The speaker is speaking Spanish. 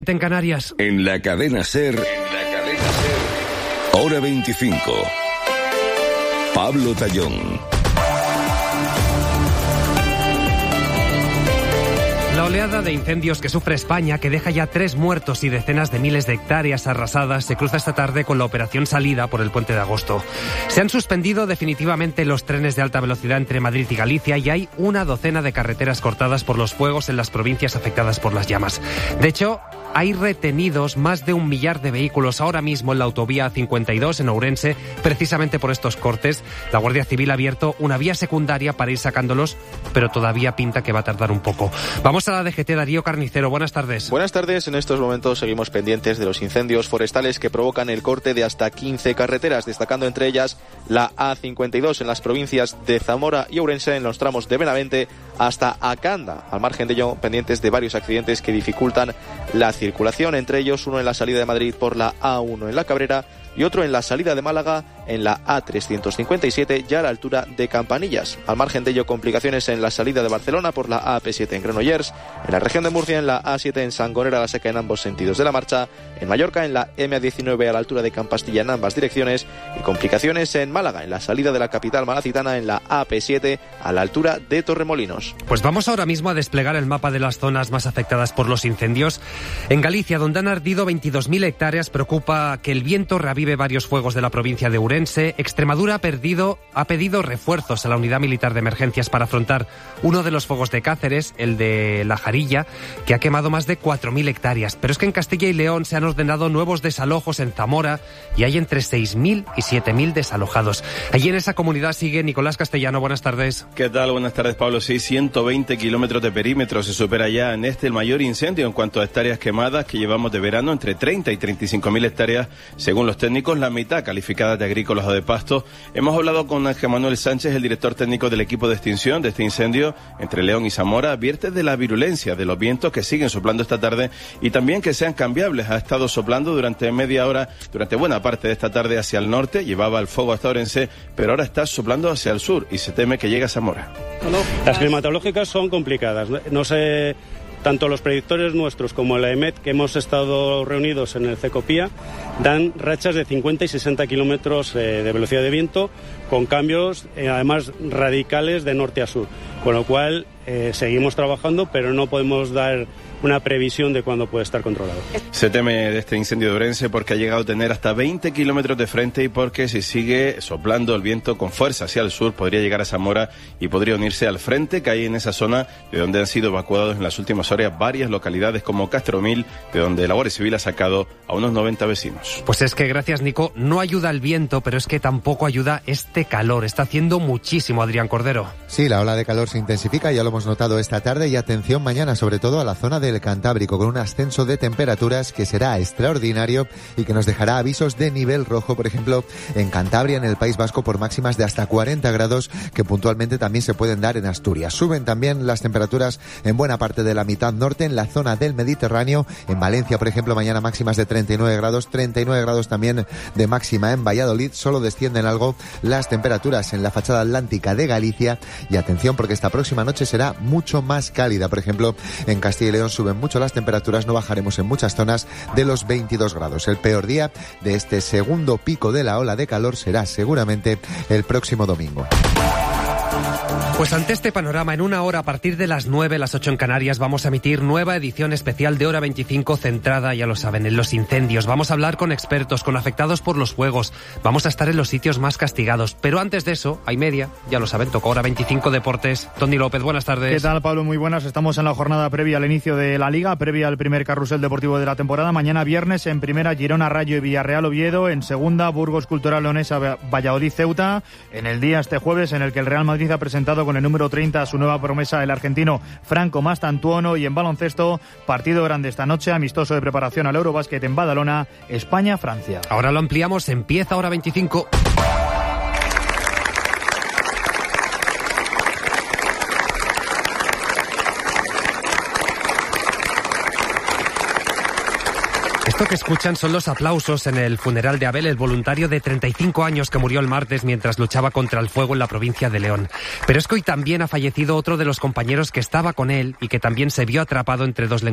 En Canarias. En la cadena SER, Hora 25. Pablo Tallón. La oleada de incendios que sufre España, que deja ya 3 muertos y decenas de miles de hectáreas arrasadas, se cruza esta tarde con la operación Salida por el Puente de Agosto. Se han suspendido definitivamente los trenes de alta velocidad entre Madrid y Galicia y hay una docena de carreteras cortadas por los fuegos en las provincias afectadas por las llamas. De hecho, hay retenidos más de 1 millar de vehículos ahora mismo en la autovía 52 en Ourense, precisamente por estos cortes. La Guardia Civil ha abierto una vía secundaria para ir sacándolos, pero todavía pinta que va a tardar un poco. Vamos a la DGT, Darío Carnicero, buenas tardes. Buenas tardes, en estos momentos seguimos pendientes de los incendios forestales que provocan el corte de hasta 15 carreteras, destacando entre ellas la A52 en las provincias de Zamora y Ourense, en los tramos de Benavente hasta Acanda. Al margen de ello, pendientes de varios accidentes que dificultan la circulación, entre ellos uno en la salida de Madrid por la A1 en La Cabrera y otro en la salida de Málaga en la A357 ya a la altura de Campanillas. Al margen de ello, complicaciones en la salida de Barcelona por la AP7 en Granollers, en la región de Murcia en la A7 en Sangonera la Seca en ambos sentidos de la marcha, en Mallorca en la MA19 a la altura de Campastilla en ambas direcciones y complicaciones en Málaga en la salida de la capital malacitana en la AP7 a la altura de Torremolinos. Pues vamos ahora mismo a desplegar el mapa de las zonas más afectadas por los incendios. En Galicia, donde han ardido 22.000 hectáreas, preocupa que el viento reavive varios fuegos de la provincia de Ourense. Extremadura ha pedido refuerzos a la unidad militar de emergencias para afrontar uno de los fuegos de Cáceres, el de La Jarilla, que ha quemado más de 4.000 hectáreas. Pero es que en Castilla y León se han ordenado nuevos desalojos en Zamora y hay entre 6.000 y 7.000 desalojados. Allí en esa comunidad sigue Nicolás Castellano. Buenas tardes. ¿Qué tal? Buenas tardes, Pablo. Sí, 120 kilómetros de perímetro se supera ya en el mayor incendio en cuanto a hectáreas quemadas que llevamos de verano, entre 30 y 35.000 hectáreas, según los técnicos, la mitad calificadas de agrícolas o de pasto. Hemos hablado con Ángel Manuel Sánchez, el director técnico del equipo de extinción de este incendio entre León y Zamora. Advierte de la virulencia de los vientos que siguen soplando esta tarde y también que sean cambiables. Ha estado soplando durante media hora, durante buena parte de esta tarde hacia el norte, llevaba el fuego hasta Ourense, pero ahora está soplando hacia el sur y se teme que llegue a Zamora. Las climatológicas son complicadas. No sé, tanto los predictores nuestros como la EMET, que hemos estado reunidos en el CECOPIA, dan rachas de 50 y 60 kilómetros de velocidad de viento, con cambios además radicales de norte a sur. Con lo cual seguimos trabajando, pero no podemos dar una previsión de cuándo puede estar controlado. Se teme de este incendio de Ourense porque ha llegado a tener hasta 20 kilómetros de frente y porque si sigue soplando el viento con fuerza hacia el sur podría llegar a Zamora y podría unirse al frente que hay en esa zona, de donde han sido evacuados en las últimas horas varias localidades como Castromil, de donde la Guardia Civil ha sacado a unos 90 vecinos. Pues es que, gracias Nico, no ayuda el viento, pero es que tampoco ayuda este calor. Está haciendo muchísimo, Adrián Cordero. Sí, la ola de calor se intensifica, ya lo hemos notado esta tarde, y atención mañana sobre todo a la zona del Cantábrico, con un ascenso de temperaturas que será extraordinario y que nos dejará avisos de nivel rojo, por ejemplo, en Cantabria, en el País Vasco, por máximas de hasta 40 grados, que puntualmente también se pueden dar en Asturias. Suben también las temperaturas en buena parte de la mitad norte, en la zona del Mediterráneo. En Valencia, por ejemplo, mañana máximas de 39 grados también de máxima en Valladolid. Solo descienden algo las temperaturas en la fachada atlántica de Galicia. Y atención, porque esta próxima noche será mucho más cálida. Por ejemplo, en Castilla y León suben mucho las temperaturas, no bajaremos en muchas zonas de los 22 grados. El peor día de este segundo pico de la ola de calor será seguramente el próximo domingo. Pues ante este panorama, en una hora a partir de las 9, las 8 en Canarias, vamos a emitir nueva edición especial de Hora 25 centrada, ya lo saben, en los incendios. Vamos a hablar con expertos, con afectados por los fuegos. Vamos a estar en los sitios más castigados. Pero antes de eso, hay media, ya lo saben, tocó Hora 25 Deportes. Tony López, buenas tardes. ¿Qué tal, Pablo? Muy buenas. Estamos en la jornada previa al inicio de la Liga, previa al primer carrusel deportivo de la temporada. Mañana viernes, en primera, Girona, Rayo y Villarreal, Oviedo. En segunda, Burgos, Cultural Leonesa, Valladolid, Ceuta. En el día este jueves, en el que el Real Madrid ha presentado con el número 30 a su nueva promesa, el argentino Franco Mastantuono. Y en baloncesto, partido grande esta noche, amistoso de preparación al Eurobásquet en Badalona, España-Francia. Ahora lo ampliamos, empieza Hora 25. Esto que escuchan son los aplausos en el funeral de Abel, el voluntario de 35 años que murió el martes mientras luchaba contra el fuego en la provincia de León. Pero es que hoy también ha fallecido otro de los compañeros que estaba con él y que también se vio atrapado entre dos